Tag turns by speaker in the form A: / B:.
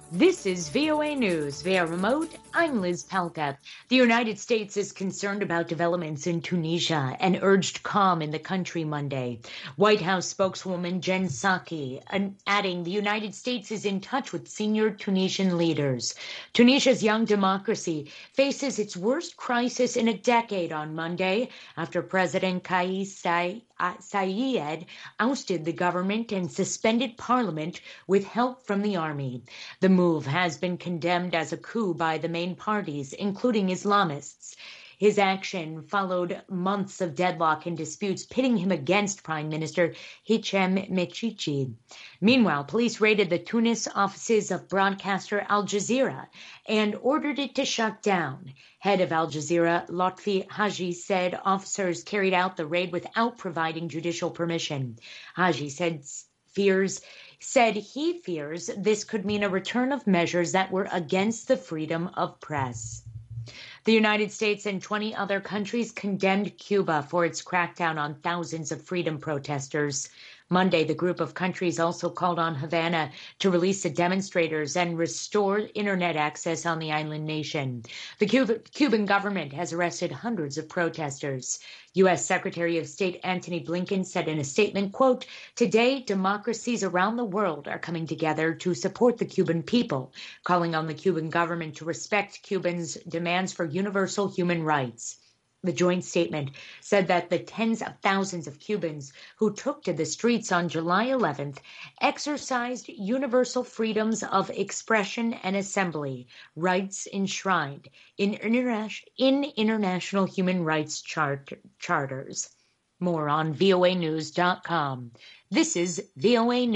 A: This is VOA News via remote. I'm Liz Palka. The United States is concerned about developments in Tunisia and urged calm in the country Monday. White House spokeswoman Jen Psaki adding the United States is in touch with senior Tunisian leaders. Tunisia's young democracy faces its worst crisis in a decade on Monday after President Kais Saied ousted the government and suspended parliament with help from the army. The move has been condemned as a coup by the main parties, including Islamists. His action followed months of deadlock and disputes pitting him against Prime Minister Hichem Mechichi. Meanwhile, police raided the Tunis offices of broadcaster Al Jazeera and ordered it to shut down. Head of Al Jazeera, Lotfi Haji, said officers carried out the raid without providing judicial permission. Haji said he fears this could mean a return of measures that were against the freedom of press. The United States and 20 other countries condemned Cuba for its crackdown on thousands of freedom protesters. Monday, the group of countries also called on Havana to release the demonstrators and restore internet access on the island nation. The Cuban government has arrested hundreds of protesters. U.S. Secretary of State Antony Blinken said in a statement, quote, "Today, democracies around the world are coming together to support the Cuban people, calling on the Cuban government to respect Cubans' demands for universal human rights." The joint statement said that the tens of thousands of Cubans who took to the streets on July 11th exercised universal freedoms of expression and assembly, rights enshrined in international human rights charters. More on voanews.com. This is VOA News.